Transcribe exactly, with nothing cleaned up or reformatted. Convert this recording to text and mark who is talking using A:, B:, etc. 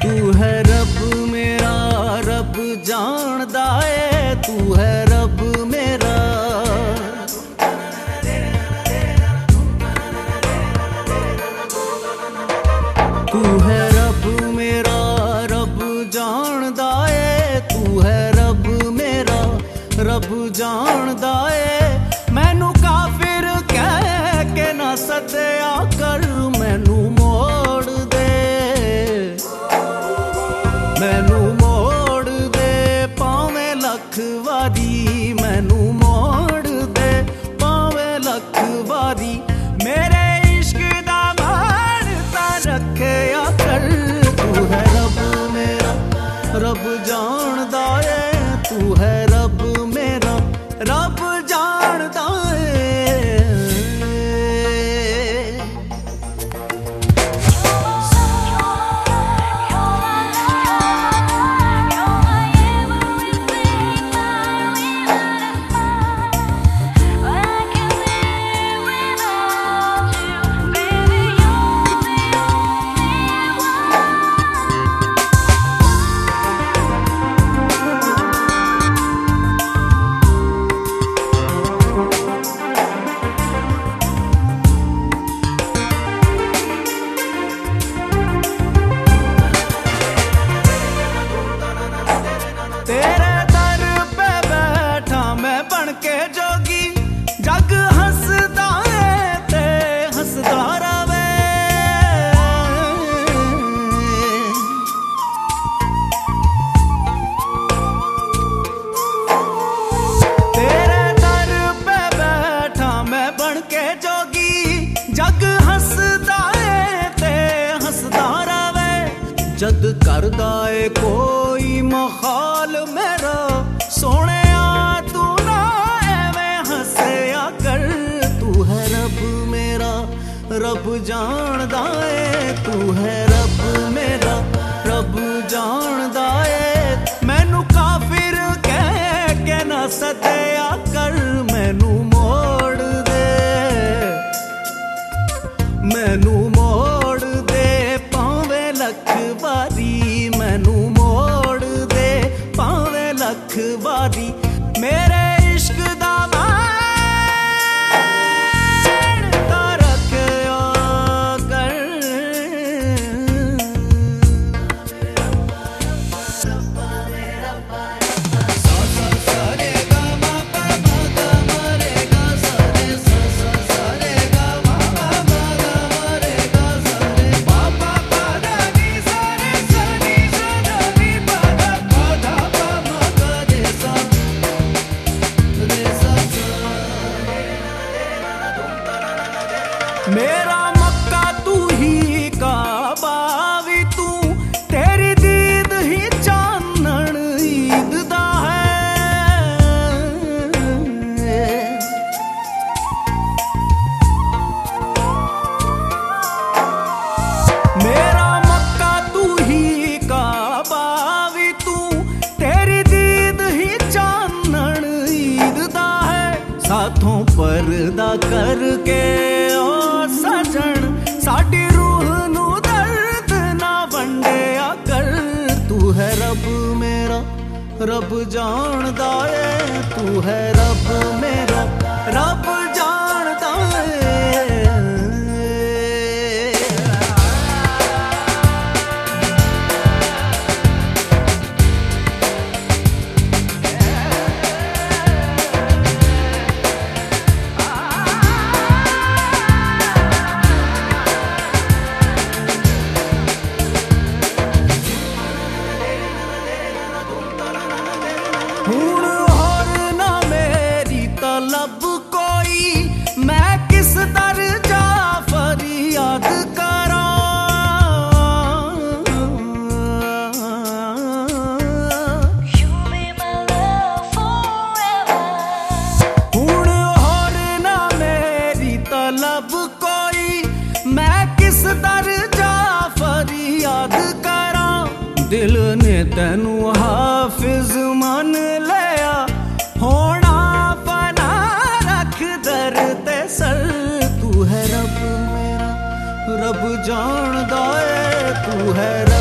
A: तू है रब मेरा, रब जानदा है, तू है रब मेरा। तू है रब मेरा, रब जानदा है, तू है रब मेरा, रब जानदा है। मैनू काफिर कह के ना सत्या कर, मैनू मोड़ दे, मैनू मोड़ दे पावें लख वारी, मैनू मोड़ दे पावें लख वारी। मेरे इश्क दा मानता रखया कर, तू है रब मेरा, रब जानदा है, तू है रब मेरा, रब जानदा है। तेरे दर पे बैठा मैं बन के जोगी, जग हंसदा है ते हंसदा रवे। तेरे दर पे बैठा मैं बन के जोगी, जग हंसदा है ते हंसदा रवे। जद करदा है कोई मखाल मेरा, सोने तू ना एवें हंसया कर। तू है रब मेरा, रब जानदा है, तू है रब मेरा, रब जानदा है। मैनू काफिर कह के ना सत्या कर, मैनू मोड़ दे, मैनू मोड़ दे पावें लख वारी, मैनू मोड़ दे पावें लख वारी। मेरे इश्क दा मानता रखया कर। मेरा मक्का तू ही काबा भी तू, तेरी दीद ही चानन ईद दा है। मेरा मक्का तू ही काबा भी तू, तेरी दीद ही चानन ईद दा है। साथों पर्दा करके सजन साडी रूह नू दर्द ना वंडिया कर। तू है रब मेरा, रब जानदा है, तू है रब मेरा, रब जानदा है। हुण होर ना मेरी तलब कोई, मैं किस दर्जा फरियाद करा। हुण होर ना मेरी तलब कोई, मैं किस दर्जा फरियाद करा। दिल ने तैनू हाफिज मन लिया, होना फना रख दर ते सर। तू है रब मेरा, रब जानदा है, तू है